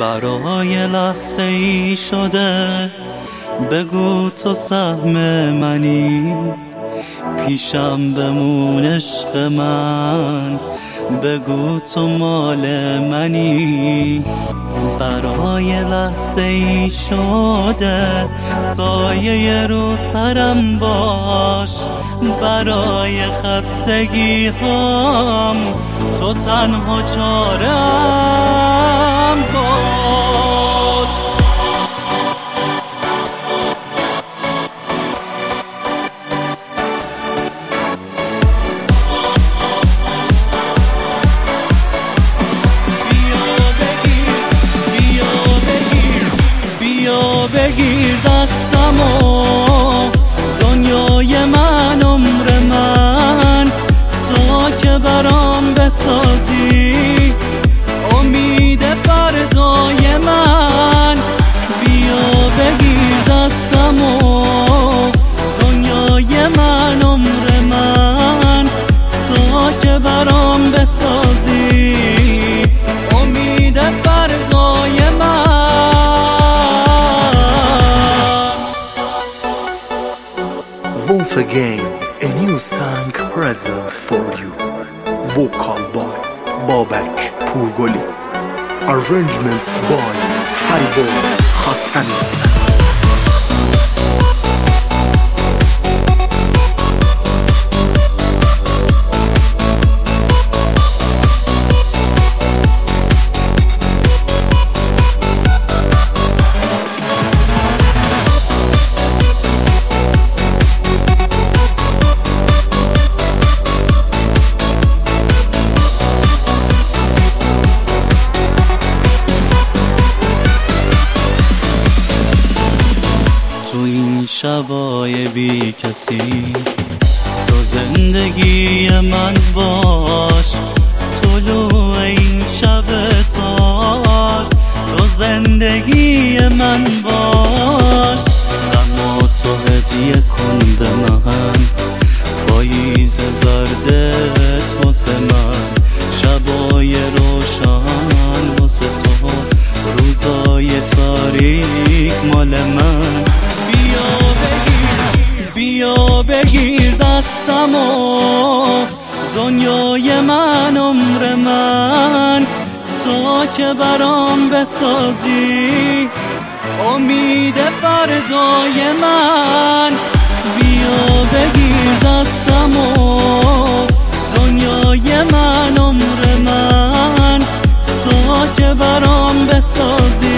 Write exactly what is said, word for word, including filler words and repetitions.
برای لحظه ای شده بگو تو سهم منی، پیشم بمون عشق من، بگو تو مال منی. برای لحظه ای شده سایه رو سرم باش، برای خستگی هم تو تنها چارم باش. بیا بگیر دستمو، دنیای من، عمر من، تا که برام بسازی امید فردای من. بیا بگیر دستمو، دنیای من، عمر من، تا که برام بسازی امید فردای من. Once again, a new song present for you. Vocal by Babak Purgoli. Arrangements by Fariboz Khatami. تو این شبای بی کسی تو زندگی من باش، طلوع این شب تار تو زندگی من باش. غم تو هدیه کن به من، پاییز زردت واسه من، شبای روشن واسه تو، روزای تاریک مال من. بیا بگیر دستمو، دنیای من، عمر من، تا که برام بسازی امید فردای من. بیا بگیر دستمو، دنیای من، عمر من، تا که برام بسازی